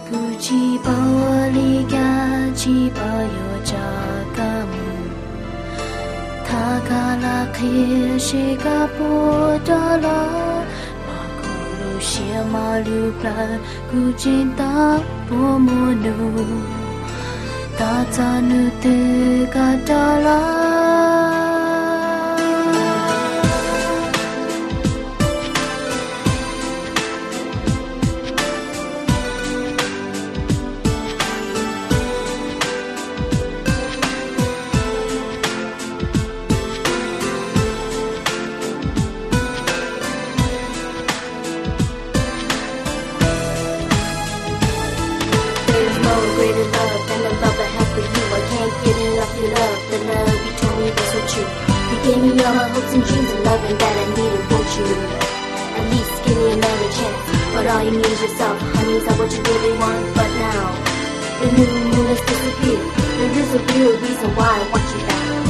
Gucci bawaliga chi bayo jagamu Thakala khir shika podala Makulu shiamalu pla Guchinta pomono Tatanu te katala Greater love than the love I have for you. I can't get enough your love, the love you told me was so true. You gave me all my hopes and dreams and loving that I needed, won't you? At least give me another chance. But all you need is yourself, honey, is that what you really want? But now, the new moon has disappeared. There is a real reason why I want you back.